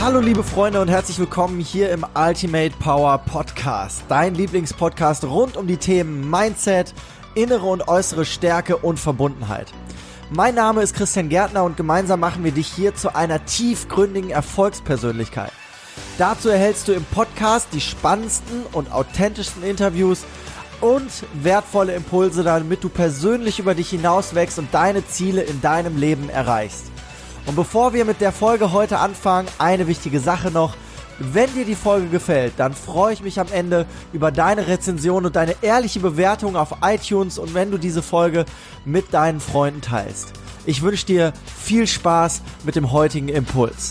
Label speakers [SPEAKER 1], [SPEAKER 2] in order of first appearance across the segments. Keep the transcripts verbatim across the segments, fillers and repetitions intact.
[SPEAKER 1] Hallo liebe Freunde und herzlich willkommen hier im Ultimate Power Podcast, dein Lieblingspodcast rund um die Themen Mindset, innere und äußere Stärke und Verbundenheit. Mein Name ist Christian Gärtner und gemeinsam machen wir dich hier zu einer tiefgründigen Erfolgspersönlichkeit. Dazu erhältst du im Podcast die spannendsten und authentischsten Interviews und wertvolle Impulse, damit du persönlich über dich hinaus wächst und deine Ziele in deinem Leben erreichst. Und bevor wir mit der Folge heute anfangen, eine wichtige Sache noch. Wenn dir die Folge gefällt, dann freue ich mich am Ende über deine Rezension und deine ehrliche Bewertung auf iTunes und wenn du diese Folge mit deinen Freunden teilst. Ich wünsche dir viel Spaß mit dem heutigen Impuls.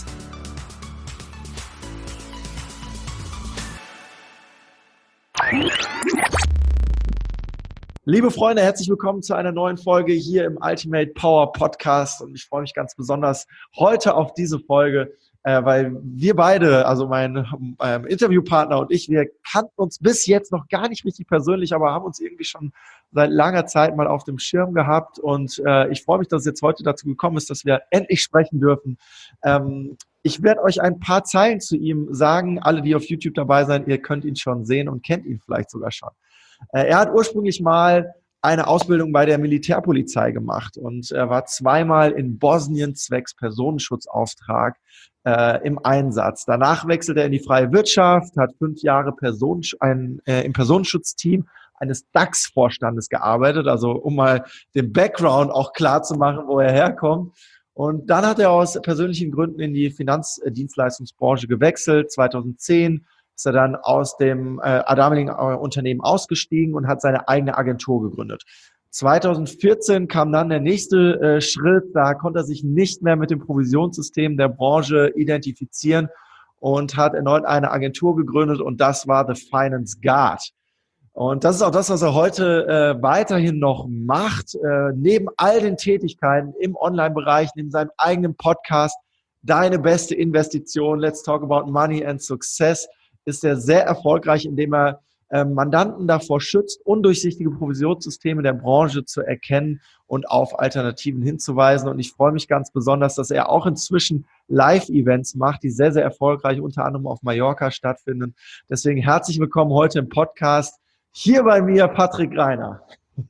[SPEAKER 1] Liebe Freunde, herzlich willkommen zu einer neuen Folge hier im Ultimate Power Podcast und ich freue mich ganz besonders heute auf diese Folge, äh, weil wir beide, also mein ähm, Interviewpartner und ich, wir kannten uns bis jetzt noch gar nicht richtig persönlich, aber haben uns irgendwie schon seit langer Zeit mal auf dem Schirm gehabt und äh, ich freue mich, dass es jetzt heute dazu gekommen ist, dass wir endlich sprechen dürfen. Ähm, ich werde euch ein paar Zeilen zu ihm sagen, alle, die auf YouTube dabei sind, ihr könnt ihn schon sehen und kennt ihn vielleicht sogar schon. Er hat ursprünglich mal eine Ausbildung bei der Militärpolizei gemacht und er war zweimal in Bosnien zwecks Personenschutzauftrag äh, im Einsatz. Danach wechselte er in die freie Wirtschaft, hat fünf Jahre Person, ein, äh, im Personenschutzteam eines DAX-Vorstandes gearbeitet, also um mal den Background auch klar zu machen, wo er herkommt. Und dann hat er aus persönlichen Gründen in die Finanzdienstleistungsbranche gewechselt, zweitausendzehn. Ist er dann aus dem äh, damaligen äh, Unternehmen ausgestiegen und hat seine eigene Agentur gegründet. zweitausendvierzehn kam dann der nächste äh, Schritt, da konnte er sich nicht mehr mit dem Provisionssystem der Branche identifizieren und hat erneut eine Agentur gegründet und das war The Finance Guard. Und das ist auch das, was er heute äh, weiterhin noch macht, äh, neben all den Tätigkeiten im Online-Bereich, neben seinem eigenen Podcast, Deine beste Investition, Let's Talk About Money and Success, ist er sehr erfolgreich, indem er äh, Mandanten davor schützt, undurchsichtige Provisionssysteme der Branche zu erkennen und auf Alternativen hinzuweisen. Und ich freue mich ganz besonders, dass er auch inzwischen Live-Events macht, die sehr, sehr erfolgreich unter anderem auf Mallorca stattfinden. Deswegen herzlich willkommen heute im Podcast. Hier bei mir Patrick Reiner.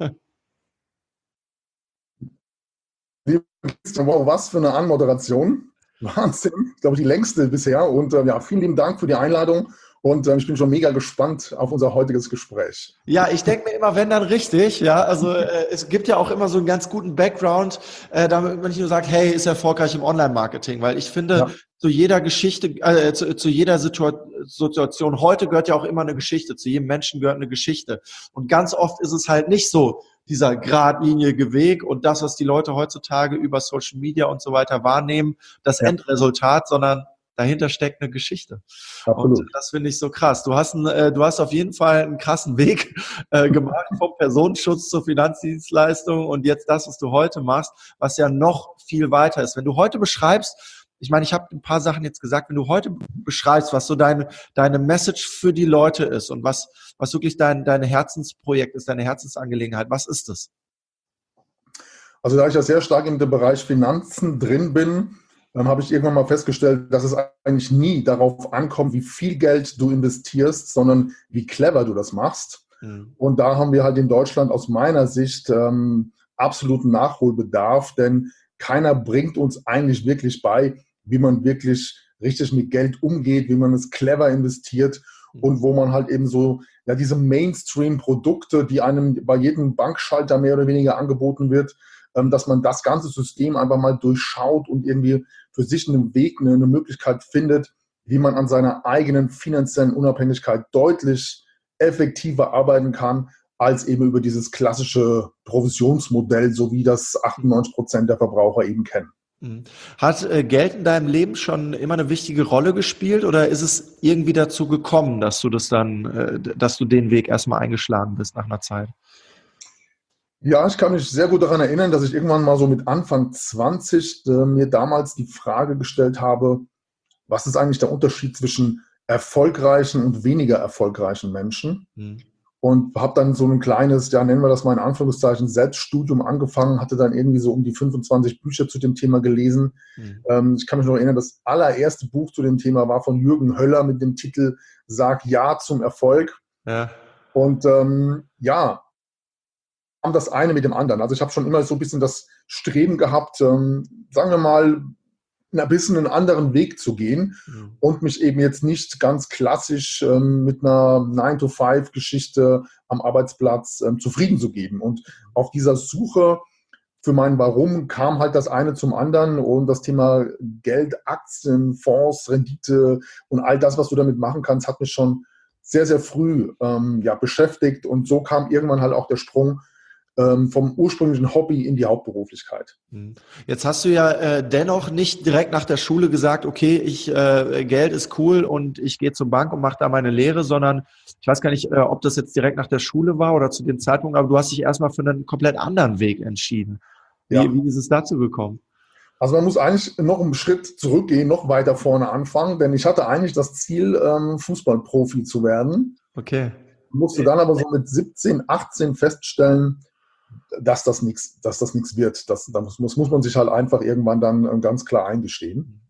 [SPEAKER 2] Wow, was für eine Anmoderation. Wahnsinn. Ich glaube, die längste bisher. Und äh, ja, vielen lieben Dank für die Einladung. Und äh, ich bin schon mega gespannt auf unser heutiges Gespräch.
[SPEAKER 1] Ja, ich denke mir immer, wenn dann richtig. Ja, also äh, es gibt ja auch immer so einen ganz guten Background, äh, damit man nicht nur sagt, hey, ist erfolgreich im Online-Marketing. Weil ich finde, ja, zu jeder Geschichte, äh, zu, zu jeder Situa- Situation, heute gehört ja auch immer eine Geschichte. Zu jedem Menschen gehört eine Geschichte. Und ganz oft ist es halt nicht so, dieser geradlinige Weg und das, was die Leute heutzutage über Social Media und so weiter wahrnehmen, das ja. Endresultat, sondern dahinter steckt eine Geschichte. Absolut. Und das finde ich so krass. Du hast, einen, äh, du hast auf jeden Fall einen krassen Weg äh, gemacht vom Personenschutz zur Finanzdienstleistung und jetzt das, was du heute machst, was ja noch viel weiter ist. Wenn du heute beschreibst, ich meine, ich habe ein paar Sachen jetzt gesagt, wenn du heute beschreibst, was so deine, deine Message für die Leute ist und was, was wirklich dein, dein Herzensprojekt ist, deine Herzensangelegenheit, was ist das?
[SPEAKER 2] Also da ich ja sehr stark in dem Bereich Finanzen drin bin, dann habe ich irgendwann mal festgestellt, dass es eigentlich nie darauf ankommt, wie viel Geld du investierst, sondern wie clever du das machst. Mhm. Und da haben wir halt in Deutschland aus meiner Sicht ähm, absoluten Nachholbedarf, denn keiner bringt uns eigentlich wirklich bei, wie man wirklich richtig mit Geld umgeht, wie man es clever investiert und wo man halt eben so ja, diese Mainstream-Produkte, die einem bei jedem Bankschalter mehr oder weniger angeboten wird, ähm, dass man das ganze System einfach mal durchschaut und irgendwie für sich einen Weg, eine, eine Möglichkeit findet, wie man an seiner eigenen finanziellen Unabhängigkeit deutlich effektiver arbeiten kann, als eben über dieses klassische Provisionsmodell, so wie das achtundneunzig Prozent der Verbraucher eben kennen.
[SPEAKER 1] Hat äh, Geld in deinem Leben schon immer eine wichtige Rolle gespielt oder ist es irgendwie dazu gekommen, dass du das dann, äh, dass du den Weg erstmal eingeschlagen bist nach einer Zeit?
[SPEAKER 2] Ja, ich kann mich sehr gut daran erinnern, dass ich irgendwann mal so mit Anfang zwanzig äh, mir damals die Frage gestellt habe, was ist eigentlich der Unterschied zwischen erfolgreichen und weniger erfolgreichen Menschen? Mhm. und habe dann so ein kleines, ja, nennen wir das mal in Anführungszeichen, Selbststudium angefangen, hatte dann irgendwie so um die fünfundzwanzig Bücher zu dem Thema gelesen. Mhm. Ähm, ich kann mich noch erinnern, das allererste Buch zu dem Thema war von Jürgen Höller mit dem Titel Sag Ja zum Erfolg. Ja. Und ähm, ja, kam das eine mit dem anderen. Also ich habe schon immer so ein bisschen das Streben gehabt, ähm, sagen wir mal, ein bisschen einen anderen Weg zu gehen mhm. und mich eben jetzt nicht ganz klassisch ähm, mit einer nine to five Geschichte am Arbeitsplatz ähm, zufrieden zu geben. Und auf dieser Suche für mein Warum kam halt das eine zum anderen und das Thema Geld, Aktien, Fonds, Rendite und all das, was du damit machen kannst, hat mich schon sehr, sehr früh ähm, ja, beschäftigt. Und so kam irgendwann halt auch der Sprung vom ursprünglichen Hobby in die Hauptberuflichkeit.
[SPEAKER 1] Jetzt hast du ja äh, dennoch nicht direkt nach der Schule gesagt, okay, ich äh, Geld ist cool und ich gehe zur Bank und mache da meine Lehre, sondern ich weiß gar nicht, äh, ob das jetzt direkt nach der Schule war oder zu dem Zeitpunkt, aber du hast dich erstmal für einen komplett anderen Weg entschieden. Wie, ja. wie ist es dazu gekommen?
[SPEAKER 2] Also man muss eigentlich noch einen Schritt zurückgehen, noch weiter vorne anfangen, denn ich hatte eigentlich das Ziel, ähm, Fußballprofi zu werden.
[SPEAKER 1] Okay.
[SPEAKER 2] Musste dann aber so mit siebzehn, achtzehn feststellen, dass das nichts, dass das nichts wird. Das, das muss, muss man sich halt einfach irgendwann dann ganz klar eingestehen.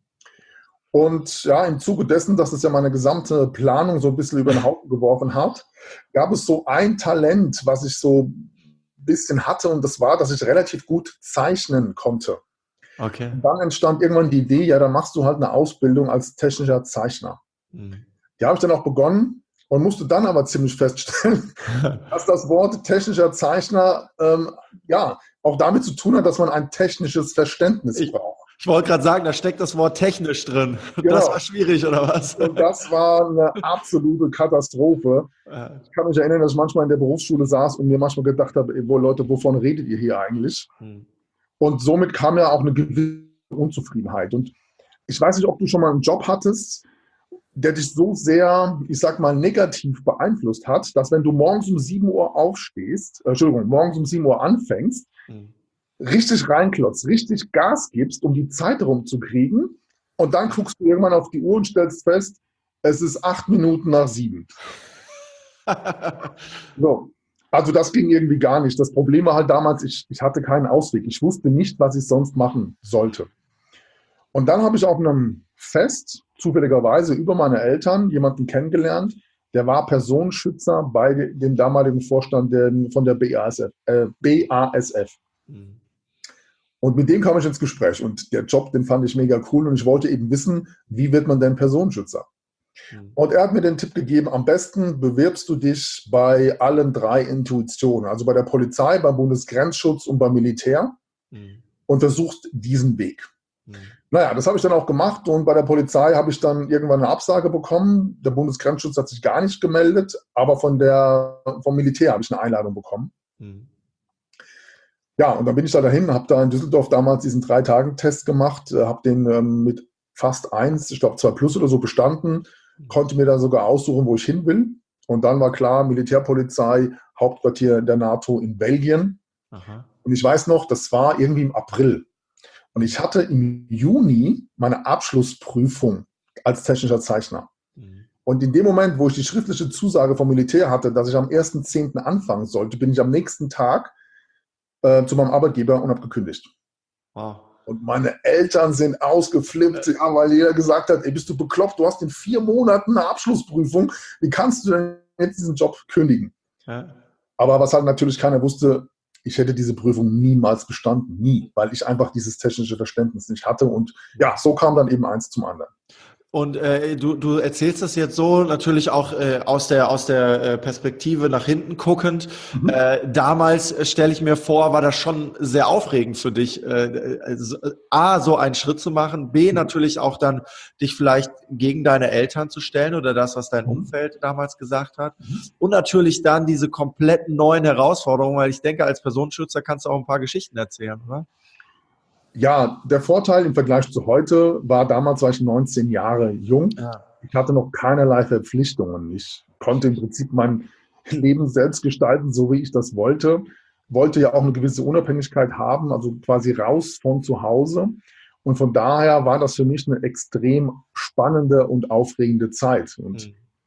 [SPEAKER 2] Und ja, im Zuge dessen, dass es ja meine gesamte Planung so ein bisschen über den Haufen geworfen hat, gab es so ein Talent, was ich so ein bisschen hatte, und das war, dass ich relativ gut zeichnen konnte.
[SPEAKER 1] Okay.
[SPEAKER 2] Und dann entstand irgendwann die Idee, ja, dann machst du halt eine Ausbildung als technischer Zeichner. Mhm. Die habe ich dann auch begonnen. Und musste dann aber ziemlich feststellen, dass das Wort technischer Zeichner ähm, ja auch damit zu tun hat, dass man ein technisches Verständnis
[SPEAKER 1] ich,
[SPEAKER 2] braucht.
[SPEAKER 1] Ich wollte gerade sagen, da steckt das Wort technisch drin. Genau. Das war schwierig, oder was?
[SPEAKER 2] Und das war eine absolute Katastrophe. Ich kann mich erinnern, dass ich manchmal in der Berufsschule saß und mir manchmal gedacht habe, ey, Leute, wovon redet ihr hier eigentlich? Hm. Und somit kam ja auch eine gewisse Unzufriedenheit. Und ich weiß nicht, ob du schon mal einen Job hattest, der dich so sehr, ich sag mal, negativ beeinflusst hat, dass wenn du morgens um sieben Uhr aufstehst, äh, Entschuldigung, morgens um sieben Uhr anfängst, mhm. richtig reinklotzt, richtig Gas gibst, um die Zeit rumzukriegen, und dann guckst du irgendwann auf die Uhr und stellst fest, es ist acht Minuten nach sieben. So. Also das ging irgendwie gar nicht. Das Problem war halt damals, ich, ich hatte keinen Ausweg. Ich wusste nicht, was ich sonst machen sollte. Und dann habe ich auf einem Fest, zufälligerweise über meine Eltern, jemanden kennengelernt, der war Personenschützer bei dem damaligen Vorstand der, von der B A S F. Äh, B A S F. Mhm. Und mit dem kam ich ins Gespräch. Und der Job, den fand ich mega cool. Und ich wollte eben wissen, wie wird man denn Personenschützer? Mhm. Und er hat mir den Tipp gegeben, am besten bewirbst du dich bei allen drei Institutionen. Also bei der Polizei, beim Bundesgrenzschutz und beim Militär. Mhm. Und versuchst diesen Weg. Mhm. Naja, das habe ich dann auch gemacht, und bei der Polizei habe ich dann irgendwann eine Absage bekommen. Der Bundesgrenzschutz hat sich gar nicht gemeldet, aber von der, vom Militär habe ich eine Einladung bekommen. Mhm. Ja, und dann bin ich da dahin, habe da in Düsseldorf damals diesen Drei-Tagen-Test gemacht, habe den ähm, mit fast eins, ich glaube zwei plus oder so bestanden, mhm. konnte mir dann sogar aussuchen, wo ich hin will. Und dann war klar, Militärpolizei, Hauptquartier der NATO in Belgien. Aha. Und ich weiß noch, das war irgendwie im April. Und ich hatte im Juni meine Abschlussprüfung als technischer Zeichner. Mhm. Und in dem Moment, wo ich die schriftliche Zusage vom Militär hatte, dass ich am ersten zehnten anfangen sollte, bin ich am nächsten Tag äh, zu meinem Arbeitgeber und habe gekündigt. Wow. Und meine Eltern sind ausgeflippt, ja, weil jeder gesagt hat, ey, bist du bekloppt, du hast in vier Monaten eine Abschlussprüfung, wie kannst du denn jetzt diesen Job kündigen? Ja. Aber was halt natürlich keiner wusste, ich hätte diese Prüfung niemals bestanden, nie, weil ich einfach dieses technische Verständnis nicht hatte. Und ja, so kam dann eben eins zum anderen.
[SPEAKER 1] Und äh, du, du erzählst das jetzt so natürlich auch äh, aus der aus der äh, Perspektive nach hinten guckend. Mhm. Äh, damals äh, stelle ich mir vor, war das schon sehr aufregend für dich, äh, also, A, so einen Schritt zu machen, B, mhm. natürlich auch dann dich vielleicht gegen deine Eltern zu stellen oder das, was dein mhm. Umfeld damals gesagt hat. Mhm. Und natürlich dann diese komplett neuen Herausforderungen, weil ich denke, als Personenschützer kannst du auch ein paar Geschichten erzählen, oder?
[SPEAKER 2] Ja, der Vorteil im Vergleich zu heute war, damals war ich neunzehn Jahre jung. Ja. Ich hatte noch keinerlei Verpflichtungen. Ich konnte im Prinzip mein Leben selbst gestalten, so wie ich das wollte. Wollte ja auch eine gewisse Unabhängigkeit haben, also quasi raus von zu Hause. Und von daher war das für mich eine extrem spannende und aufregende Zeit. Und mhm.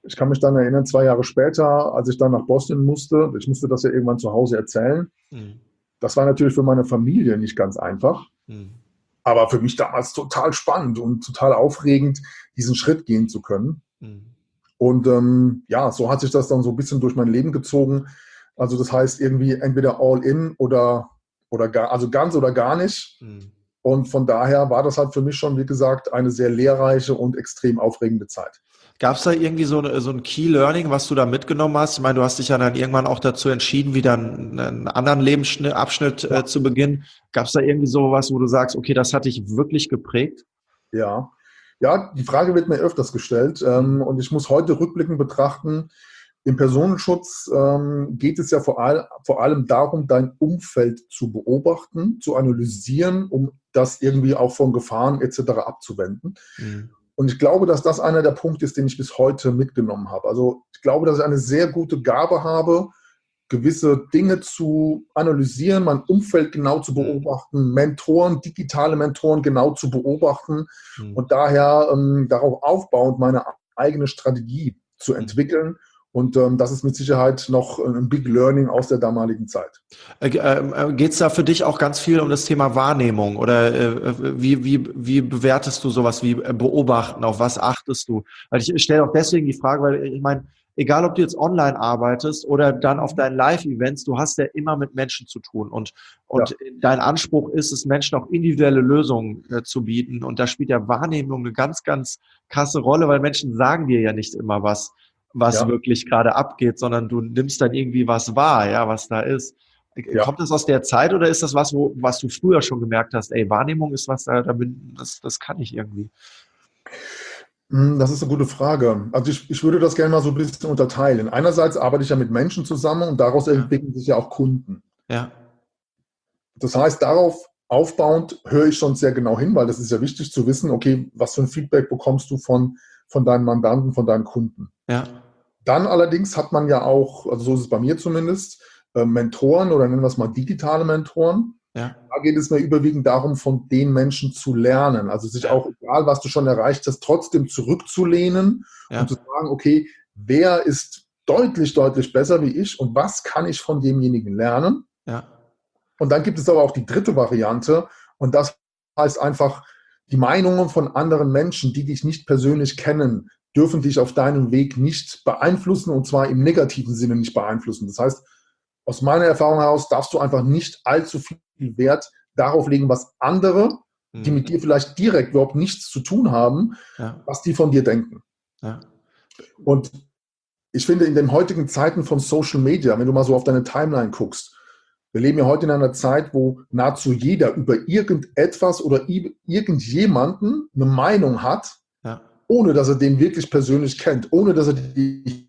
[SPEAKER 2] Ich kann mich dann erinnern, zwei Jahre später, als ich dann nach Boston musste, ich musste das ja irgendwann zu Hause erzählen.
[SPEAKER 1] Mhm.
[SPEAKER 2] Das war natürlich für meine Familie nicht ganz einfach,
[SPEAKER 1] Mhm.
[SPEAKER 2] aber für mich damals total spannend und total aufregend, diesen Schritt gehen zu können.
[SPEAKER 1] Mhm.
[SPEAKER 2] Und ähm, ja, so hat sich das dann so ein bisschen durch mein Leben gezogen. Also das heißt irgendwie entweder all in oder, oder gar, also ganz oder gar nicht.
[SPEAKER 1] Mhm.
[SPEAKER 2] Und von daher war das halt für mich schon, wie gesagt, eine sehr lehrreiche und extrem aufregende Zeit.
[SPEAKER 1] Gab es da irgendwie so, so ein Key Learning, was du da mitgenommen hast? Ich meine, du hast dich ja dann irgendwann auch dazu entschieden, wieder einen, einen anderen Lebensabschnitt äh, zu beginnen. Gab es da irgendwie so was, wo du sagst, okay, das hat dich wirklich geprägt?
[SPEAKER 2] Ja, ja, die Frage wird mir öfters gestellt. Ähm, und ich muss heute rückblickend betrachten, im Personenschutz ähm, geht es ja vor, all, vor allem darum, dein Umfeld zu beobachten, zu analysieren, um das irgendwie auch von Gefahren et cetera abzuwenden.
[SPEAKER 1] Mhm.
[SPEAKER 2] Und ich glaube, dass das einer der Punkte ist, den ich bis heute mitgenommen habe. Also ich glaube, dass ich eine sehr gute Gabe habe, gewisse Dinge zu analysieren, mein Umfeld genau zu beobachten, Mentoren, digitale Mentoren genau zu beobachten
[SPEAKER 1] Mhm.
[SPEAKER 2] und daher ähm, darauf aufbauend meine eigene Strategie zu entwickeln. Und ähm, das ist mit Sicherheit noch ein Big Learning aus der damaligen Zeit.
[SPEAKER 1] Äh, äh, Geht es da für dich auch ganz viel um das Thema Wahrnehmung oder äh, wie, wie, wie bewertest du sowas wie äh, beobachten? Auf was achtest du? Weil ich stelle auch deswegen die Frage, weil ich meine, egal ob du jetzt online arbeitest oder dann auf deinen Live-Events, du hast ja immer mit Menschen zu tun und,
[SPEAKER 2] Ja,
[SPEAKER 1] und dein Anspruch ist es, Menschen auch individuelle Lösungen äh, zu bieten und da spielt ja Wahrnehmung eine ganz, ganz krasse Rolle, weil Menschen sagen dir ja nicht immer was, was
[SPEAKER 2] ja,
[SPEAKER 1] wirklich gerade abgeht, sondern du nimmst dann irgendwie was wahr, ja, was da ist.
[SPEAKER 2] ja.
[SPEAKER 1] Kommt das aus der Zeit oder ist das was, wo, was du früher schon gemerkt hast, ey, Wahrnehmung ist was, da, da bin, das, das kann ich irgendwie.
[SPEAKER 2] Hm, Das ist eine gute Frage. Also ich, ich würde das gerne mal so ein bisschen unterteilen. Einerseits arbeite ich ja mit Menschen zusammen und daraus
[SPEAKER 1] Ja,
[SPEAKER 2] entwickeln sich ja auch Kunden.
[SPEAKER 1] ja,
[SPEAKER 2] Das heißt, darauf aufbauend höre ich schon sehr genau hin, weil das ist ja wichtig zu wissen, okay, was für ein Feedback bekommst du von, von deinen Mandanten, von deinen Kunden.
[SPEAKER 1] ja,
[SPEAKER 2] Dann allerdings hat man ja auch, also so ist es bei mir zumindest, äh, Mentoren oder nennen wir es mal digitale Mentoren.
[SPEAKER 1] ja,
[SPEAKER 2] Da geht es mir überwiegend darum, von den Menschen zu lernen. Also sich
[SPEAKER 1] ja,
[SPEAKER 2] auch, egal was du schon erreicht hast, trotzdem zurückzulehnen und zu
[SPEAKER 1] ja,
[SPEAKER 2] sagen, okay, wer ist deutlich, deutlich besser wie ich und was kann ich von demjenigen lernen?
[SPEAKER 1] ja,
[SPEAKER 2] Und dann gibt es aber auch die dritte Variante und das heißt einfach, die Meinungen von anderen Menschen, die dich nicht persönlich kennen, dürfen dich auf deinem Weg nicht beeinflussen und zwar im negativen Sinne nicht beeinflussen. Das heißt, aus meiner Erfahrung heraus darfst du einfach nicht allzu viel Wert darauf legen, was andere, die
[SPEAKER 1] mhm,
[SPEAKER 2] mit dir vielleicht direkt überhaupt nichts zu tun haben,
[SPEAKER 1] ja,
[SPEAKER 2] was die von dir denken.
[SPEAKER 1] ja,
[SPEAKER 2] Und ich finde, in den heutigen Zeiten von Social Media, wenn du mal so auf deine Timeline guckst, wir leben ja heute in einer Zeit, wo nahezu jeder über irgendetwas oder irgendjemanden eine Meinung hat,
[SPEAKER 1] ja,
[SPEAKER 2] ohne dass er den wirklich persönlich kennt, ohne dass er die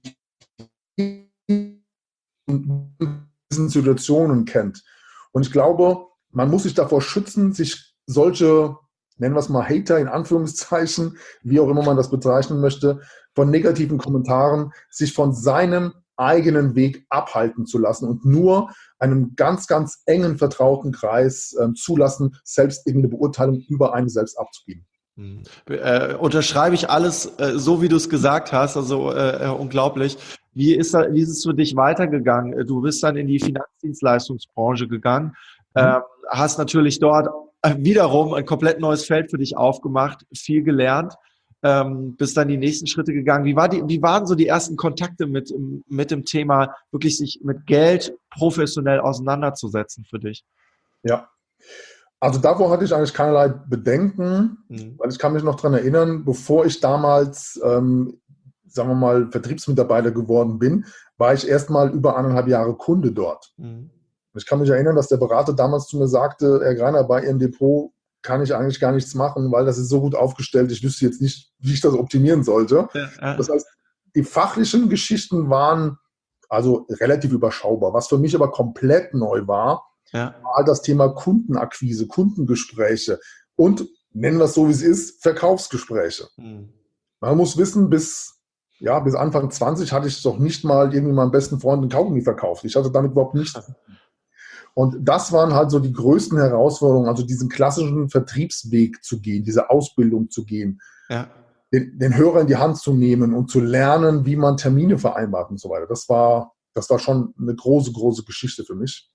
[SPEAKER 2] in diesen Situationen kennt. Und ich glaube, man muss sich davor schützen, sich solche, nennen wir es mal Hater in Anführungszeichen, wie auch immer man das bezeichnen möchte, von negativen Kommentaren, sich von seinem eigenen Weg abhalten zu lassen und nur einem ganz, ganz engen, vertrauten Kreis äh, zulassen, selbst irgendeine Beurteilung über einen selbst abzugeben.
[SPEAKER 1] mhm. Äh, unterschreibe ich alles äh, so, wie du es gesagt hast, also äh, äh, unglaublich. Wie ist, da, wie ist es für dich weitergegangen? Äh, Du bist dann in die Finanzdienstleistungsbranche gegangen,
[SPEAKER 2] Mhm.
[SPEAKER 1] äh, hast natürlich dort äh, wiederum ein komplett neues Feld für dich aufgemacht, viel gelernt, ähm, bist dann die nächsten Schritte gegangen. Wie, war die, wie waren so die ersten Kontakte mit, mit dem Thema, wirklich sich mit Geld professionell auseinanderzusetzen für dich?
[SPEAKER 2] Ja, also davor hatte ich eigentlich keinerlei Bedenken,
[SPEAKER 1] Mhm.
[SPEAKER 2] weil ich kann mich noch daran erinnern, bevor ich damals, ähm, sagen wir mal, Vertriebsmitarbeiter geworden bin, war ich erstmal über eineinhalb Jahre Kunde dort.
[SPEAKER 1] Mhm.
[SPEAKER 2] Und ich kann mich erinnern, dass der Berater damals zu mir sagte, Herr Greiner, bei Ihrem Depot kann ich eigentlich gar nichts machen, weil das ist so gut aufgestellt, ich wüsste jetzt nicht, wie ich das optimieren sollte.
[SPEAKER 1] Ja, ja,
[SPEAKER 2] Das heißt, die fachlichen Geschichten waren also relativ überschaubar. Was für mich aber komplett neu war,
[SPEAKER 1] ja.
[SPEAKER 2] war das Thema Kundenakquise, Kundengespräche und, nennen wir es so, wie es ist, Verkaufsgespräche.
[SPEAKER 1] Mhm.
[SPEAKER 2] Man muss wissen, bis, ja, bis Anfang zwanzig hatte ich doch nicht mal irgendwie meinem besten Freund einen Kaugummi verkauft. Ich hatte damit überhaupt nichts. Und das waren halt so die größten Herausforderungen, also diesen klassischen Vertriebsweg zu gehen, diese Ausbildung zu gehen.
[SPEAKER 1] Ja.
[SPEAKER 2] den, den Hörer in die Hand zu nehmen und zu lernen, wie man Termine vereinbart und so weiter. Das war, das war schon eine große, große Geschichte für mich.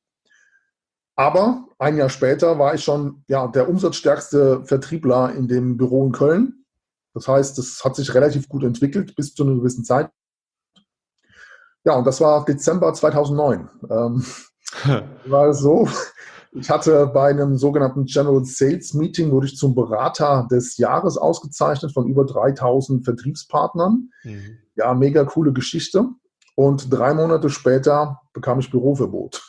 [SPEAKER 2] Aber ein Jahr später war ich schon ja, der umsatzstärkste Vertriebler in dem Büro in Köln. Das heißt, das hat sich relativ gut entwickelt bis zu einer gewissen Zeit. Ja, und das war Dezember zweitausendneun. Ähm, war es so, ich hatte bei einem sogenannten General Sales Meeting, wurde ich zum Berater des Jahres ausgezeichnet von über dreitausend Vertriebspartnern. Mhm. Ja, mega coole Geschichte. Und drei Monate später bekam ich Büroverbot.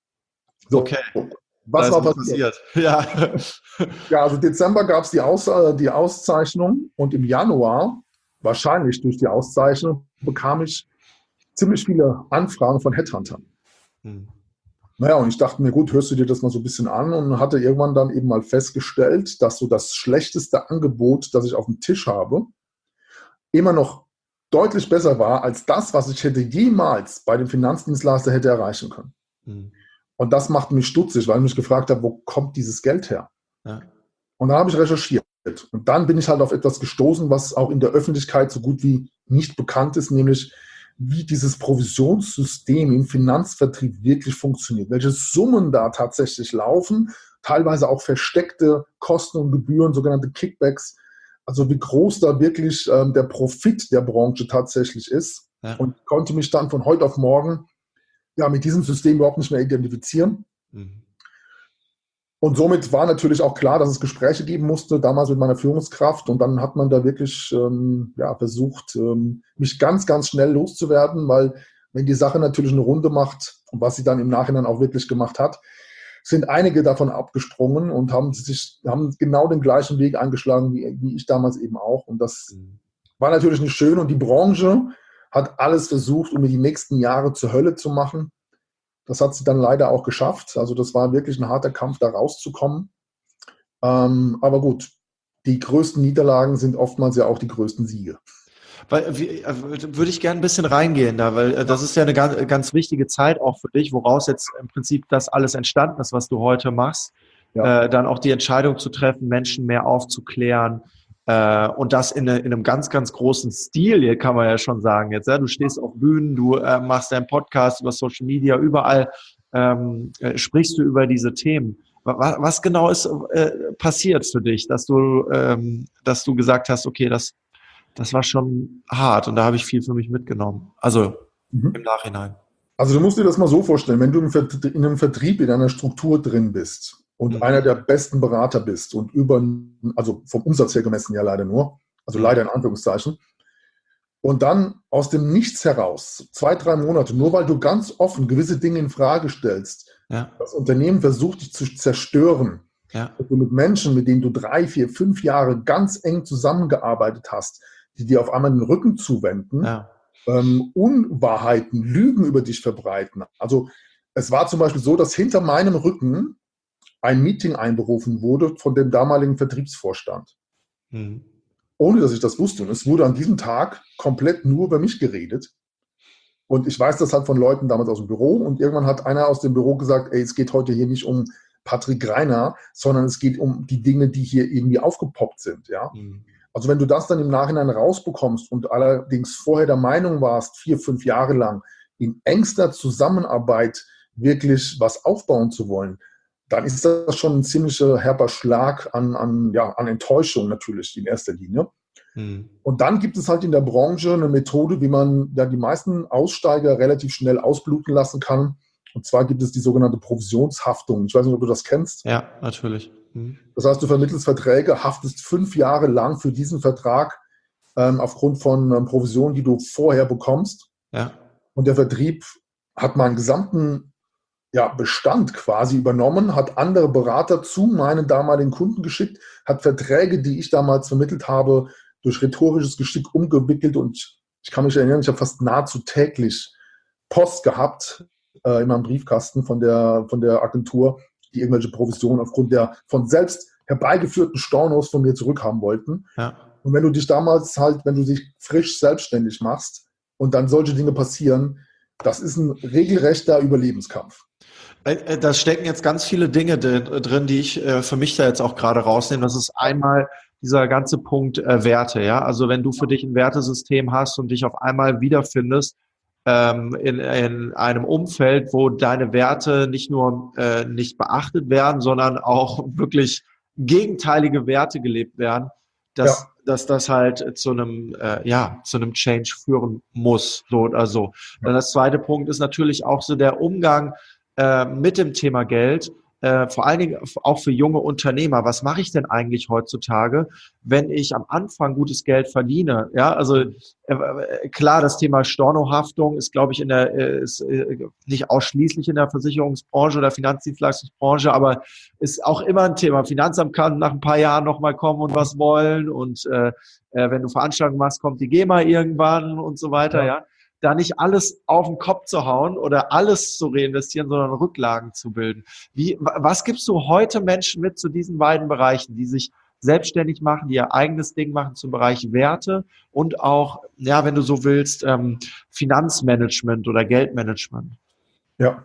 [SPEAKER 1] So, okay.
[SPEAKER 2] Was war passiert? passiert? Ja. ja, also Dezember gab es die, Aus, die Auszeichnung und im Januar, wahrscheinlich durch die Auszeichnung, bekam ich ziemlich viele Anfragen von Headhuntern. Hm. Naja, und ich dachte mir, gut, hörst du dir das mal so ein bisschen an und hatte irgendwann dann eben mal festgestellt, dass so das schlechteste Angebot, das ich auf dem Tisch habe, immer noch deutlich besser war als das, was ich hätte jemals bei dem Finanzdienstleister hätte erreichen können. Hm. Und das macht mich stutzig, weil ich mich gefragt habe, wo kommt dieses Geld her? Ja. Und dann habe ich recherchiert. Und dann bin ich halt auf etwas gestoßen, was auch in der Öffentlichkeit so gut wie nicht bekannt ist, nämlich wie dieses Provisionssystem im Finanzvertrieb wirklich funktioniert, welche Summen da tatsächlich laufen, teilweise auch versteckte Kosten und Gebühren, sogenannte Kickbacks, also wie groß da wirklich ähm, der Profit der Branche tatsächlich ist. Ja. Und konnte mich dann von heute auf morgen ja, mit diesem System überhaupt nicht mehr identifizieren. Mhm. Und somit war natürlich auch klar, dass es Gespräche geben musste, damals mit meiner Führungskraft. Und dann hat man da wirklich ähm, ja, versucht, ähm, mich ganz, ganz schnell loszuwerden, weil wenn die Sache natürlich eine Runde macht, und was sie dann im Nachhinein auch wirklich gemacht hat, sind einige davon abgesprungen und haben sich haben genau den gleichen Weg eingeschlagen, wie, wie ich damals eben auch. Und das mhm. war natürlich nicht schön. Und die Branche hat alles versucht, um mir die nächsten Jahre zur Hölle zu machen. Das hat sie dann leider auch geschafft. Also das war wirklich ein harter Kampf, da rauszukommen. Ähm, aber gut, die größten Niederlagen sind oftmals ja auch die größten Siege.
[SPEAKER 1] Weil, wie, würde ich gerne ein bisschen reingehen da, weil äh, das ist ja eine ganz, ganz wichtige Zeit auch für dich, woraus jetzt im Prinzip das alles entstanden ist, was du heute machst. Ja. Äh, dann auch die Entscheidung zu treffen, Menschen mehr aufzuklären, äh, und das in, eine, in einem ganz, ganz großen Stil, hier kann man ja schon sagen jetzt. Ja? Du stehst auf Bühnen, du äh, machst deinen Podcast über Social Media, überall ähm, äh, sprichst du über diese Themen. Was, was genau ist äh, passiert für dich, dass du, ähm, dass du gesagt hast, okay, das, das war schon hart und da habe ich viel für mich mitgenommen. Also mhm. im Nachhinein.
[SPEAKER 2] Also du musst dir das mal so vorstellen, wenn du in einem Vertrieb, in einer Struktur drin bist und mhm. einer der besten Berater bist und über, also vom Umsatz her gemessen ja leider nur, also leider in Anführungszeichen, und dann aus dem Nichts heraus, zwei, drei Monate, nur weil du ganz offen gewisse Dinge in Frage stellst, ja. das Unternehmen versucht dich zu zerstören, ja. dass du mit Menschen, mit denen du drei, vier, fünf Jahre ganz eng zusammengearbeitet hast, die dir auf einmal den Rücken zuwenden, ja. ähm, Unwahrheiten, Lügen über dich verbreiten. Also es war zum Beispiel so, dass hinter meinem Rücken ein Meeting einberufen wurde von dem damaligen Vertriebsvorstand. Mhm. Ohne, dass ich das wusste. Und es wurde an diesem Tag komplett nur über mich geredet. Und ich weiß das halt von Leuten damals aus dem Büro. Und irgendwann hat einer aus dem Büro gesagt, ey, es geht heute hier nicht um Patrick Greiner, sondern es geht um die Dinge, die hier irgendwie aufgepoppt sind. Ja? Mhm. Also wenn du das dann im Nachhinein rausbekommst und allerdings vorher der Meinung warst, vier, fünf Jahre lang in engster Zusammenarbeit wirklich was aufbauen zu wollen, dann ist das schon ein ziemlicher herber Schlag an, an, ja, an Enttäuschung natürlich in erster Linie. Mhm. Und dann gibt es halt in der Branche eine Methode, wie man ja die meisten Aussteiger relativ schnell ausbluten lassen kann. Und zwar gibt es die sogenannte Provisionshaftung. Ich weiß nicht, ob du das kennst.
[SPEAKER 1] Ja, natürlich. Mhm.
[SPEAKER 2] Das heißt, du vermittelst Verträge, haftest fünf Jahre lang für diesen Vertrag ähm, aufgrund von ähm, Provisionen, die du vorher bekommst.
[SPEAKER 1] Ja.
[SPEAKER 2] Und der Vertrieb hat meinen gesamten ja, Bestand quasi übernommen, hat andere Berater zu meinen damaligen Kunden geschickt, hat Verträge, die ich damals vermittelt habe, durch rhetorisches Geschick umgewickelt und ich kann mich erinnern, ich habe fast nahezu täglich Post gehabt äh, in meinem Briefkasten von der, von der Agentur, die irgendwelche Provisionen aufgrund der von selbst herbeigeführten Stornos von mir zurückhaben wollten. Ja. Und wenn du dich damals halt, wenn du dich frisch selbstständig machst und dann solche Dinge passieren, das ist ein regelrechter Überlebenskampf.
[SPEAKER 1] Da stecken jetzt ganz viele Dinge drin, die ich für mich da jetzt auch gerade rausnehme. Das ist einmal dieser ganze Punkt äh, Werte, ja. Also wenn du für dich ein Wertesystem hast und dich auf einmal wiederfindest ähm, in, in einem Umfeld, wo deine Werte nicht nur äh, nicht beachtet werden, sondern auch wirklich gegenteilige Werte gelebt werden,
[SPEAKER 2] Ja.
[SPEAKER 1] dass, dass das halt zu einem, äh, ja, zu einem Change führen muss, so oder so. Dann das zweite Punkt ist natürlich auch so der Umgang äh, mit dem Thema Geld, äh, vor allen Dingen auch für junge Unternehmer. Was mache ich denn eigentlich heutzutage, wenn ich am Anfang gutes Geld verdiene? Ja, also äh, klar, das Thema Stornohaftung ist, glaube ich, in der äh, ist äh, nicht ausschließlich in der Versicherungsbranche oder Finanzdienstleistungsbranche, aber ist auch immer ein Thema. Finanzamt kann nach ein paar Jahren nochmal kommen und was wollen und äh, äh, wenn du Veranstaltungen machst, kommt die GEMA irgendwann und so weiter, ja. ja. Da nicht alles auf den Kopf zu hauen oder alles zu reinvestieren, sondern Rücklagen zu bilden. Wie, was gibst du heute Menschen mit zu diesen beiden Bereichen, die sich selbstständig machen, die ihr eigenes Ding machen zum Bereich Werte und auch, ja, wenn du so willst, ähm, Finanzmanagement oder Geldmanagement?
[SPEAKER 2] Ja.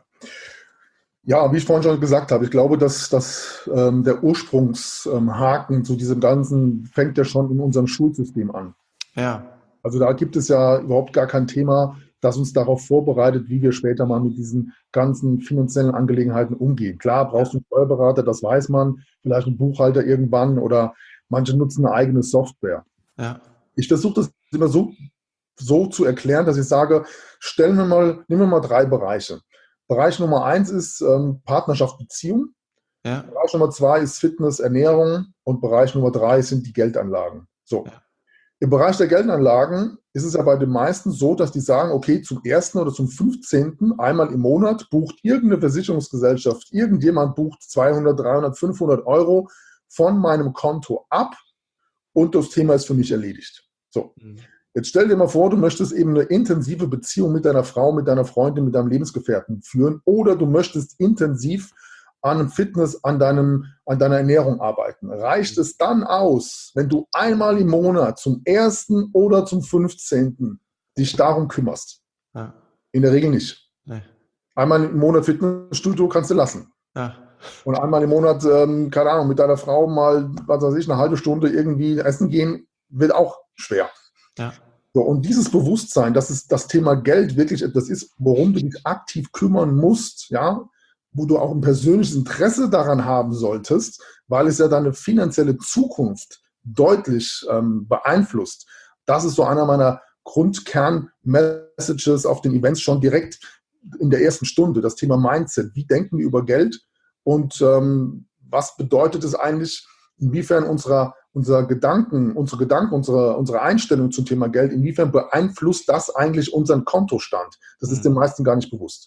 [SPEAKER 2] Ja, wie ich vorhin schon gesagt habe, ich glaube, dass, dass ähm, der Ursprungshaken ähm, zu diesem Ganzen fängt ja schon in unserem Schulsystem an.
[SPEAKER 1] Ja.
[SPEAKER 2] Also da gibt es ja überhaupt gar kein Thema, das uns darauf vorbereitet, wie wir später mal mit diesen ganzen finanziellen Angelegenheiten umgehen. Klar, brauchst du einen Steuerberater, das weiß man, vielleicht einen Buchhalter irgendwann oder manche nutzen eine eigene Software.
[SPEAKER 1] Ja.
[SPEAKER 2] Ich versuche das immer so, so zu erklären, dass ich sage, stellen wir mal, nehmen wir mal drei Bereiche. Bereich Nummer eins ist ähm, Partnerschaft, Beziehung.
[SPEAKER 1] Ja.
[SPEAKER 2] Bereich Nummer zwei ist Fitness, Ernährung und Bereich Nummer drei sind die Geldanlagen. So.
[SPEAKER 1] Ja.
[SPEAKER 2] Im Bereich der Geldanlagen ist es ja bei den meisten so, dass die sagen, okay, zum ersten oder zum fünfzehnten einmal im Monat bucht irgendeine Versicherungsgesellschaft, irgendjemand bucht zweihundert, dreihundert, fünfhundert Euro von meinem Konto ab und das Thema ist für mich erledigt. So.
[SPEAKER 1] Mhm.
[SPEAKER 2] Jetzt stell dir mal vor, du möchtest eben eine intensive Beziehung mit deiner Frau, mit deiner Freundin, mit deinem Lebensgefährten führen oder du möchtest intensiv an einem Fitness, an, deinem, an deiner Ernährung arbeiten. Reicht es dann aus, wenn du einmal im Monat zum ersten oder zum fünfzehnten dich darum kümmerst?
[SPEAKER 1] Ja.
[SPEAKER 2] In der Regel nicht.
[SPEAKER 1] Nee.
[SPEAKER 2] Einmal im Monat Fitnessstudio kannst du lassen.
[SPEAKER 1] Ja.
[SPEAKER 2] Und einmal im Monat, ähm, keine Ahnung, mit deiner Frau mal, was weiß ich, eine halbe Stunde irgendwie essen gehen, wird auch schwer.
[SPEAKER 1] Ja.
[SPEAKER 2] So, und dieses Bewusstsein, dass es das Thema Geld wirklich etwas ist, worum du dich aktiv kümmern musst, ja, wo du auch ein persönliches Interesse daran haben solltest, weil es ja deine finanzielle Zukunft deutlich ähm, beeinflusst. Das ist so einer meiner Grundkern-Messages auf den Events schon direkt in der ersten Stunde, das Thema Mindset. Wie denken wir über Geld und ähm, was bedeutet es eigentlich, inwiefern unserer, unser Gedanken, unsere Gedanken, unsere, unsere Einstellung zum Thema Geld, inwiefern beeinflusst das eigentlich unseren Kontostand? Das ist den meisten gar nicht bewusst.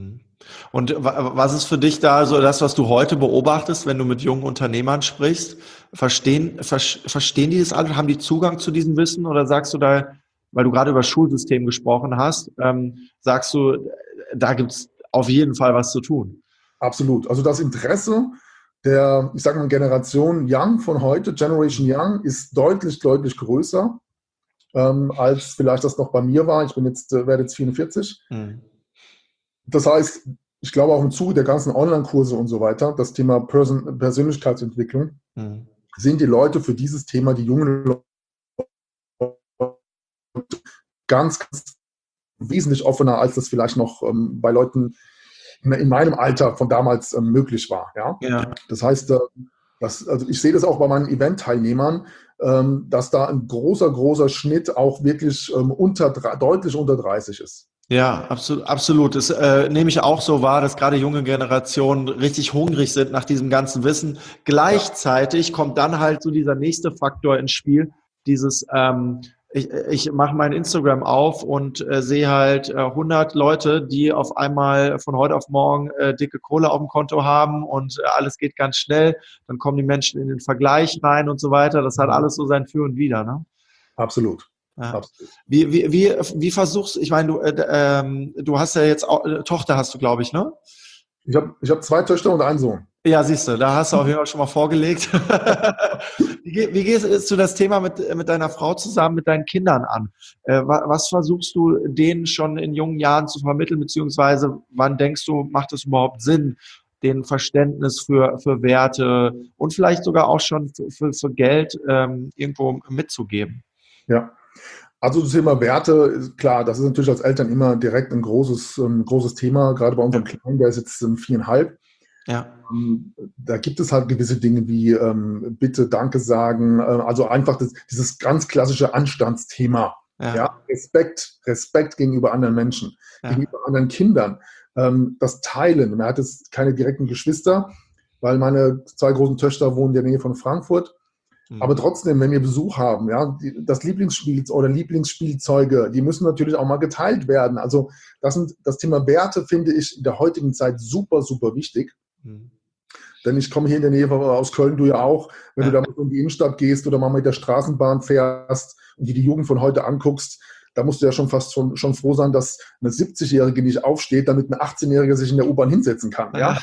[SPEAKER 1] Und was ist für dich da so das, was du heute beobachtest, wenn du mit jungen Unternehmern sprichst? Verstehen, ver, verstehen die das alle? Haben die Zugang zu diesem Wissen? Oder sagst du da, weil du gerade über Schulsystem gesprochen hast, ähm, sagst du, da gibt es auf jeden Fall was zu tun?
[SPEAKER 2] Absolut. Also das Interesse der, ich sage mal, Generation Young von heute, Generation Young, ist deutlich, deutlich größer, ähm, als vielleicht das noch bei mir war. Ich bin jetzt, äh, werde jetzt vierundvierzig. Mhm. Das heißt, ich glaube auch im Zuge der ganzen Online-Kurse und so weiter, das Thema Person- Persönlichkeitsentwicklung, mhm. sind die Leute für dieses Thema, die jungen Leute, ganz, ganz wesentlich offener, als das vielleicht noch ähm, bei Leuten in, in meinem Alter von damals ähm, möglich war. Ja? Ja. Das heißt, äh, das, also ich sehe das auch bei meinen Event-Teilnehmern, ähm, dass da ein großer, großer Schnitt auch wirklich ähm, unter, deutlich unter dreißig ist.
[SPEAKER 1] Ja, absolut, absolut. Das äh, nehme ich auch so wahr, dass gerade junge Generationen richtig hungrig sind nach diesem ganzen Wissen. Gleichzeitig ja. kommt dann halt so dieser nächste Faktor ins Spiel, dieses, ähm, ich, ich mache mein Instagram auf und äh, sehe halt äh, hundert Leute, die auf einmal von heute auf morgen äh, dicke Kohle auf dem Konto haben und äh, alles geht ganz schnell. Dann kommen die Menschen in den Vergleich rein und so weiter. Das hat alles so sein Für und Wider, ne?
[SPEAKER 2] Absolut.
[SPEAKER 1] Ja. Wie, wie, wie, wie versuchst du, ich meine, du, äh, ähm, du hast ja jetzt auch, äh, Tochter hast du, glaube ich, ne?
[SPEAKER 2] Ich habe ich hab zwei Töchter und einen Sohn.
[SPEAKER 1] Ja, siehst du, da hast du auf jeden Fall schon mal vorgelegt. wie, wie gehst du das Thema mit, mit deiner Frau zusammen, mit deinen Kindern an? Äh, was versuchst du denen schon in jungen Jahren zu vermitteln, beziehungsweise wann denkst du, macht es überhaupt Sinn, den Verständnis für, für Werte und vielleicht sogar auch schon für, für, für Geld ähm, irgendwo mitzugeben?
[SPEAKER 2] Ja. Also das Thema Werte, ist klar, das ist natürlich als Eltern immer direkt ein großes, ein großes Thema, gerade bei unserem
[SPEAKER 1] Ja.
[SPEAKER 2] Kleinen, der ist jetzt ähm, viereinhalb.
[SPEAKER 1] Ja.
[SPEAKER 2] Ähm, Da gibt es halt gewisse Dinge wie ähm, Bitte, Danke sagen, äh, also einfach das, dieses ganz klassische Anstandsthema.
[SPEAKER 1] Ja.
[SPEAKER 2] Ja, Respekt, Respekt gegenüber anderen Menschen,
[SPEAKER 1] Ja.
[SPEAKER 2] gegenüber anderen Kindern. Ähm, das Teilen. Man hat jetzt keine direkten Geschwister, weil meine zwei großen Töchter wohnen in der Nähe von Frankfurt. Aber trotzdem, wenn wir Besuch haben, ja, die, das Lieblingsspiel oder Lieblingsspielzeuge, die müssen natürlich auch mal geteilt werden. Also das, sind, das Thema Werte finde ich in der heutigen Zeit super, super wichtig.
[SPEAKER 1] Mhm.
[SPEAKER 2] Denn ich komme hier in der Nähe aus Köln, du ja auch, wenn
[SPEAKER 1] Ja.
[SPEAKER 2] du da mal in die Innenstadt gehst oder mal mit der Straßenbahn fährst und dir die Jugend von heute anguckst, da musst du ja schon fast schon, schon froh sein, dass eine siebzigjährige nicht aufsteht, damit eine achtzehnjährige sich in der U-Bahn hinsetzen kann. Ja?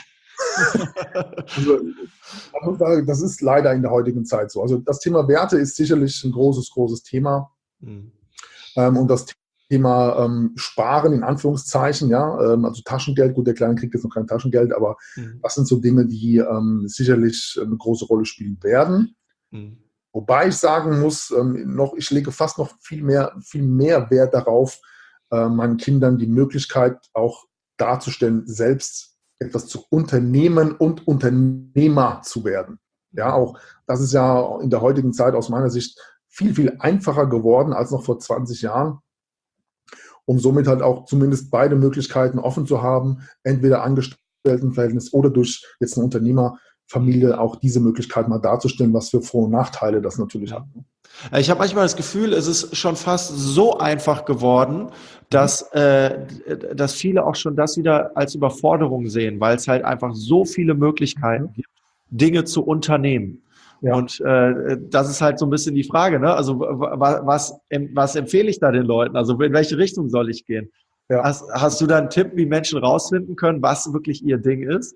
[SPEAKER 2] Also, das ist leider in der heutigen Zeit so. Also das Thema Werte ist sicherlich ein großes, großes Thema.
[SPEAKER 1] Mhm.
[SPEAKER 2] Ähm, und das Thema ähm, Sparen in Anführungszeichen, ja, ähm, also Taschengeld, gut, der Kleine kriegt jetzt noch kein Taschengeld, aber
[SPEAKER 1] Mhm.
[SPEAKER 2] das sind so Dinge, die ähm, sicherlich eine große Rolle spielen werden.
[SPEAKER 1] Mhm.
[SPEAKER 2] Wobei ich sagen muss, ähm, noch, ich lege fast noch viel mehr, viel mehr Wert darauf, äh, meinen Kindern die Möglichkeit auch darzustellen, selbst etwas zu unternehmen und Unternehmer zu werden. Ja, auch das ist ja in der heutigen Zeit aus meiner Sicht viel, viel einfacher geworden als noch vor zwanzig Jahren, um somit halt auch zumindest beide Möglichkeiten offen zu haben, entweder Angestelltenverhältnis oder durch jetzt eine Unternehmerfamilie auch diese Möglichkeit mal darzustellen, was für Vor- und Nachteile das natürlich hat.
[SPEAKER 1] Ich habe manchmal das Gefühl, es ist schon fast so einfach geworden, dass, äh, dass viele auch schon das wieder als Überforderung sehen, weil es halt einfach so viele Möglichkeiten gibt, Dinge zu unternehmen.
[SPEAKER 2] Ja.
[SPEAKER 1] Und äh, das ist halt so ein bisschen die Frage, ne? Also wa- was, was empfehle ich da den Leuten? Also in welche Richtung soll ich gehen?
[SPEAKER 2] Ja.
[SPEAKER 1] Hast, hast du da einen Tipp, wie Menschen rausfinden können, was wirklich ihr Ding ist?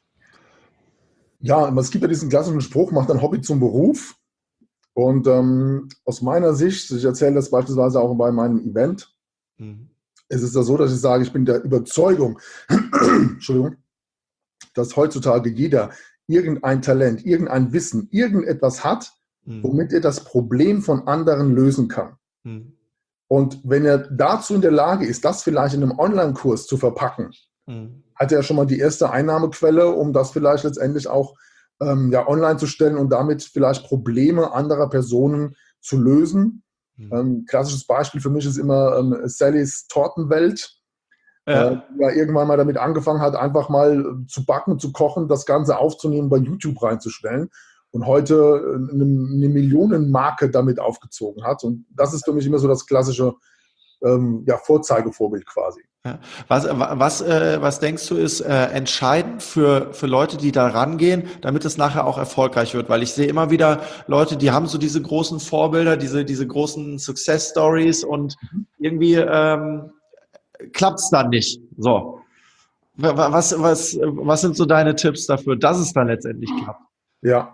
[SPEAKER 2] Ja, es gibt ja diesen klassischen Spruch, mach dein Hobby zum Beruf. Und ähm, aus meiner Sicht, ich erzähle das beispielsweise auch bei meinem Event,
[SPEAKER 1] Mhm.
[SPEAKER 2] es ist ja so, dass ich sage, ich bin der Überzeugung, Entschuldigung, dass heutzutage jeder irgendein Talent, irgendein Wissen, irgendetwas hat,
[SPEAKER 1] Mhm.
[SPEAKER 2] womit er das Problem von anderen lösen kann.
[SPEAKER 1] Mhm.
[SPEAKER 2] Und wenn er dazu in der Lage ist, das vielleicht in einem Online-Kurs zu verpacken,
[SPEAKER 1] Mhm.
[SPEAKER 2] hat er schon mal die erste Einnahmequelle, um das vielleicht letztendlich auch ähm, ja, online zu stellen und damit vielleicht Probleme anderer Personen zu lösen.
[SPEAKER 1] Mhm.
[SPEAKER 2] Ähm, klassisches Beispiel für mich ist immer ähm, Sallys Tortenwelt,
[SPEAKER 1] Ja.
[SPEAKER 2] äh, die ja irgendwann mal damit angefangen hat, einfach mal äh, zu backen, zu kochen, das Ganze aufzunehmen, bei YouTube reinzustellen und heute äh, eine, eine Millionenmarke damit aufgezogen hat. Und das ist für mich immer so das klassische ähm, ja, Vorzeigevorbild quasi.
[SPEAKER 1] Ja. Was, was, äh, was denkst du ist äh, entscheidend für, für Leute, die da rangehen, damit es nachher auch erfolgreich wird? Weil ich sehe immer wieder Leute, die haben so diese großen Vorbilder, diese, diese großen Success Stories und irgendwie ähm, klappt es dann nicht. So. Was, was, was sind so deine Tipps dafür, dass es dann letztendlich klappt?
[SPEAKER 2] Ja,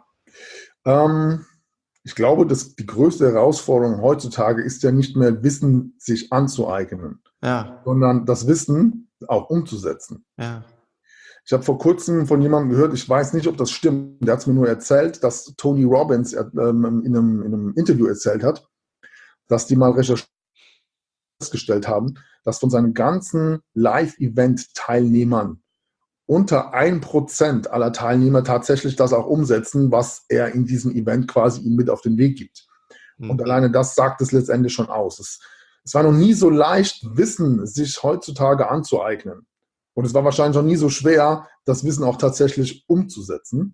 [SPEAKER 2] ähm, ich glaube, dass die größte Herausforderung heutzutage ist ja nicht mehr Wissen sich anzueignen,
[SPEAKER 1] Ja,
[SPEAKER 2] sondern das Wissen auch umzusetzen.
[SPEAKER 1] ja.
[SPEAKER 2] Ich habe vor kurzem von jemandem gehört, ich weiß nicht, ob das stimmt, der hat es mir nur erzählt, dass Tony Robbins äh, ähm, in, einem, in einem Interview erzählt hat, dass die mal recherchiert festgestellt haben, dass von seinen ganzen Live-Event-Teilnehmern unter ein Prozent aller Teilnehmer tatsächlich das auch umsetzen, was er in diesem Event quasi ihnen mit auf den Weg gibt. Und alleine das sagt es letztendlich schon aus. Es, es war noch nie so leicht, Wissen sich heutzutage anzueignen. Und es war wahrscheinlich noch nie so schwer, das Wissen auch tatsächlich umzusetzen.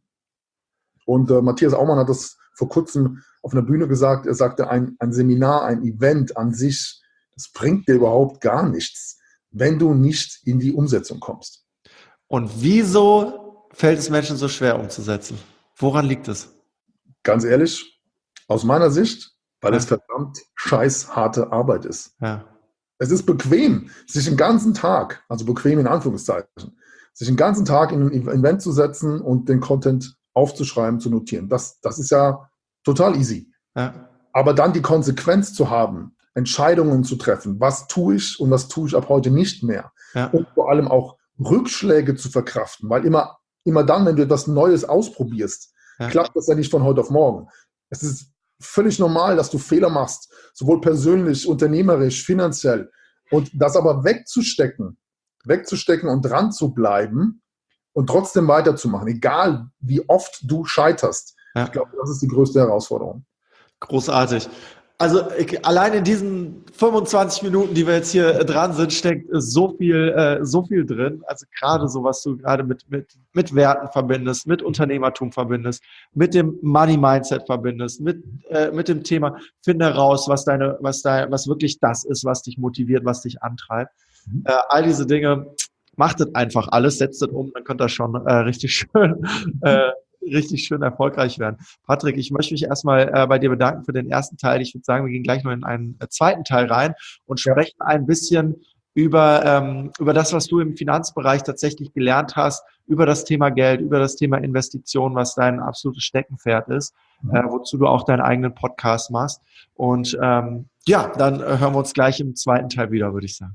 [SPEAKER 2] Und äh, Matthias Aumann hat das vor kurzem auf einer Bühne gesagt. Er sagte, ein, ein Seminar, ein Event an sich, das bringt dir überhaupt gar nichts, wenn du nicht in die Umsetzung kommst.
[SPEAKER 1] Und wieso fällt es Menschen so schwer umzusetzen? Woran liegt es?
[SPEAKER 2] Ganz ehrlich, aus meiner Sicht, weil
[SPEAKER 1] Ja.
[SPEAKER 2] es verdammt scheiß harte Arbeit ist.
[SPEAKER 1] Ja.
[SPEAKER 2] Es ist bequem, sich den ganzen Tag, also bequem in Anführungszeichen, sich den ganzen Tag in ein Event zu setzen und den Content aufzuschreiben, zu notieren. Das, das ist ja total easy.
[SPEAKER 1] Ja.
[SPEAKER 2] Aber dann die Konsequenz zu haben, Entscheidungen zu treffen, was tue ich und was tue ich ab heute nicht mehr.
[SPEAKER 1] Ja.
[SPEAKER 2] Und vor allem auch Rückschläge zu verkraften, weil immer immer dann, wenn du etwas Neues ausprobierst, ja. klappt das ja nicht von heute auf morgen. Es ist völlig normal, dass du Fehler machst, sowohl persönlich, unternehmerisch, finanziell. Und das aber wegzustecken, wegzustecken und dran zu bleiben und trotzdem weiterzumachen, egal wie oft du scheiterst. Ja. Ich glaube, das ist die größte Herausforderung.
[SPEAKER 1] Großartig. Also ich, allein in diesen fünfundzwanzig Minuten, die wir jetzt hier äh, dran sind, steckt so viel, äh, so viel drin. Also gerade so, was du gerade mit, mit, mit Werten verbindest, mit Unternehmertum verbindest, mit dem Money-Mindset verbindest, mit, äh, mit dem Thema, finde raus, was deine, was da, was wirklich das ist, was dich motiviert, was dich antreibt. Mhm. Äh, all diese Dinge, macht das einfach alles, setzt das um, dann könnt ihr schon äh, richtig schön äh, richtig schön erfolgreich werden. Patrick, ich möchte mich erstmal äh, bei dir bedanken für den ersten Teil. Ich würde sagen, wir gehen gleich noch in einen äh, zweiten Teil rein und sprechen ja. ein bisschen über, ähm, über das, was du im Finanzbereich tatsächlich gelernt hast, über das Thema Geld, über das Thema Investition, was dein absolutes Steckenpferd ist, mhm. äh, wozu du auch deinen eigenen Podcast machst. Und ähm, ja, dann äh, hören wir uns gleich im zweiten Teil wieder, würde ich sagen.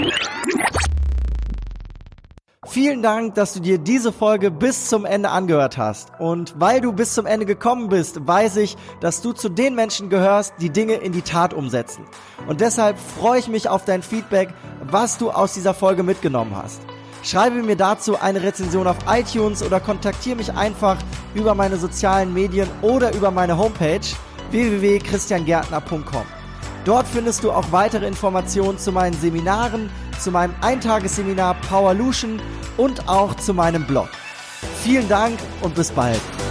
[SPEAKER 3] Vielen Dank, dass du dir diese Folge bis zum Ende angehört hast. Und weil du bis zum Ende gekommen bist, weiß ich, dass du zu den Menschen gehörst, die Dinge in die Tat umsetzen. Und deshalb freue ich mich auf dein Feedback, was du aus dieser Folge mitgenommen hast. Schreibe mir dazu eine Rezension auf iTunes oder kontaktiere mich einfach über meine sozialen Medien oder über meine Homepage w w w punkt christian gärtner punkt com. Dort findest du auch weitere Informationen zu meinen Seminaren, zu meinem Eintagesseminar Powerlution und auch zu meinem Blog. Vielen Dank und bis bald.